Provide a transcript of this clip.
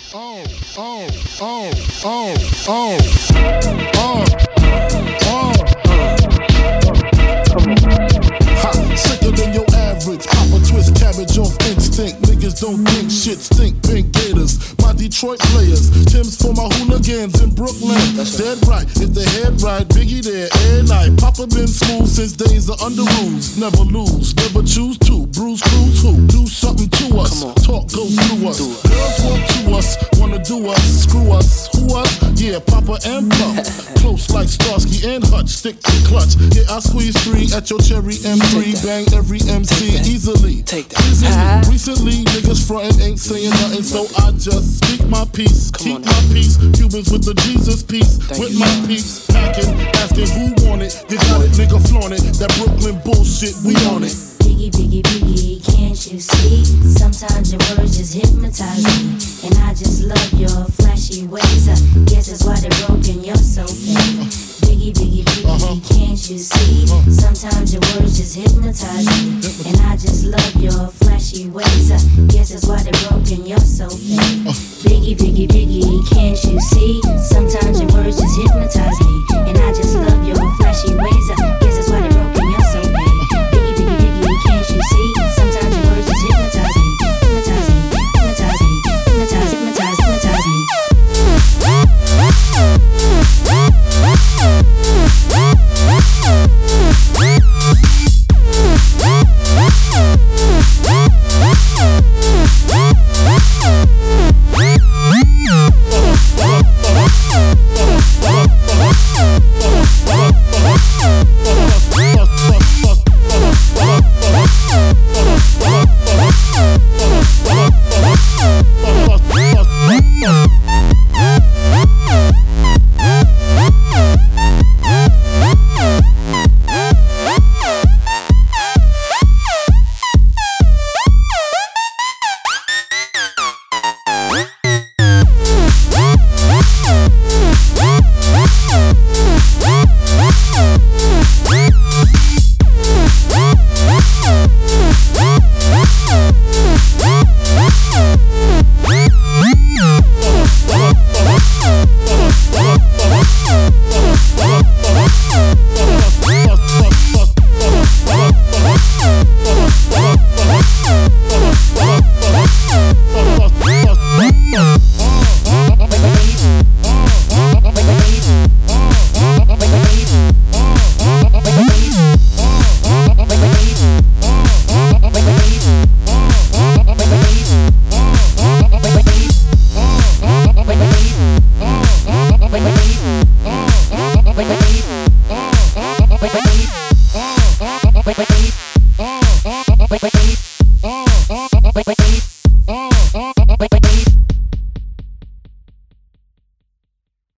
oh, oh, oh, oh, oh, oh, oh. Ha, sicker than your average. Papa twist cabbage off instinct. Niggas don't think shit stink. Pink Gators, my Detroit players. Tim's for my hooligans in Brooklyn. Dead right, if they head right, Biggie there, air night. Papa been smooth since days of under rules. Never lose, never choose to. Bruise, cruise, who? Do something to us. Talk goes through us. Girls want to us, wanna do us, screw us, who us? Yeah, Papa and Pump. Close like Starsky and Hutch, stick to clutch. Yeah, I squeeze 3 at your cherry M3. Bang every MC easily. Take that. Recently, niggas frontin' ain't saying nothing, so I just speak my peace, keep my peace. Cubans with the Jesus peace, with my peace. Packing, asking who want it. You got it, nigga, flaunt it. That Brooklyn bullshit, we on it. Biggie, biggie, biggie, can't you see? Sometimes your words just hypnotize me. And I just love your flashy ways. I guess that's why they're broken, you're so fake. Biggie, biggie, biggie, can't you see? Sometimes your words just hypnotize me. And I just love your flashy ways. I guess that's why they're broken, you're so fake. Biggie, biggie, biggie, can't you see? Sometimes your words just hypnotize me. And I just love your flashy ways. I guess that's why they're broken, you're so fake. Can't you see? Sometimes your words just hypnotize me. Hypnotize me, hypnotize me, hypnotize, hypnotize, hypnotize me. Wait.